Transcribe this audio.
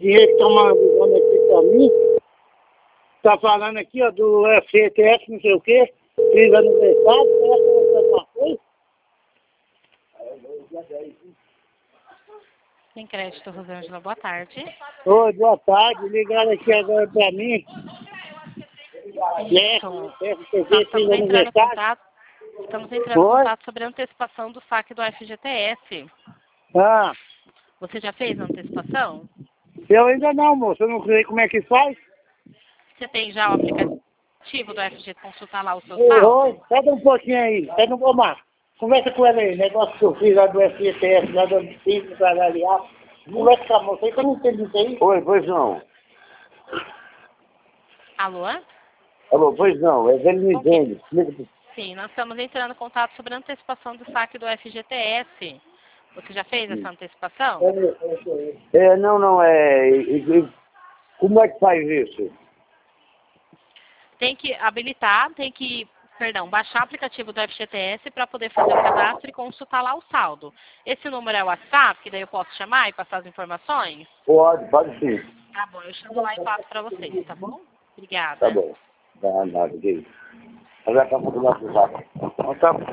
dinheiro que estão mandando aqui pra mim. Tá falando aqui, ó, do FGTS, não sei o quê. Fiz aniversário, será que eu vou alguma coisa? Tem crédito, Rosângela, boa tarde. Oi, boa tarde. Ligaram aqui agora pra mim. Isso. FGTS, fiz aniversário. Estamos entrando em contato sobre a antecipação do saque do FGTS. Ah, Você já fez a antecipação? eu ainda não, moço. Eu não sei como é que faz. Você tem já o aplicativo do FGTS, consultar lá o seu Oi, saldo? pega um pouquinho aí. Pega um pouquinho. Conversa com ela aí. Negócio que eu fiz lá do FGTS, lá do Antigo Salariado. Conversa com a moça aí, que eu não entendi isso aí. Oi, pois não. Alô? Alô, pois não. É ele me entende. Sim, nós estamos entrando em contato sobre a antecipação do saque do FGTS. Você já fez essa antecipação? Não, como é que faz isso? Tem que habilitar, baixar o aplicativo do FGTS para poder fazer o cadastro e consultar lá o saldo. Esse número é o WhatsApp, que daí eu posso chamar e passar as informações? Pode sim. Tá bom, eu chamo lá e passo para vocês, tá bom? Obrigada. Tá bom. Não, nada, que isso. Agora tá falando do WhatsApp. Então tá.